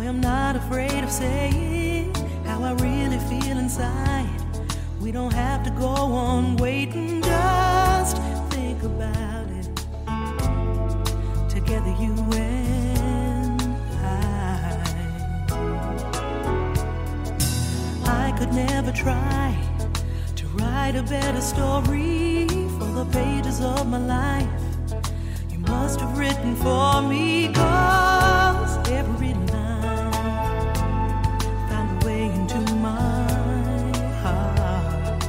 am not afraid of saying how I really feel inside. We don't have to go on waiting, just think about it. Together you and I could never try to write a better story for the pages of my life. You must have written for me, 'cause every line found a way into my heart.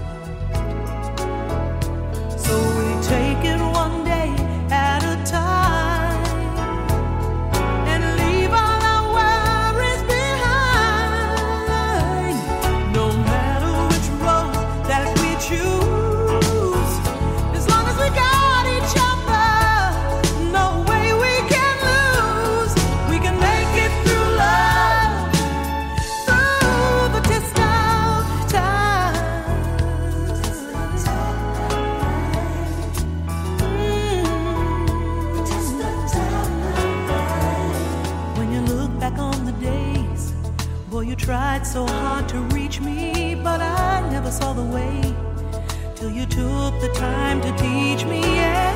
So we take it one day at a time and leave all our worries behind. No matter which road that we choose, as long as we got each other, no way we can lose. We can make it through love, through the test of time. When you look back on the days, boy, you tried so hard to reach me, but I never saw the way till you took the time to teach me. Yeah.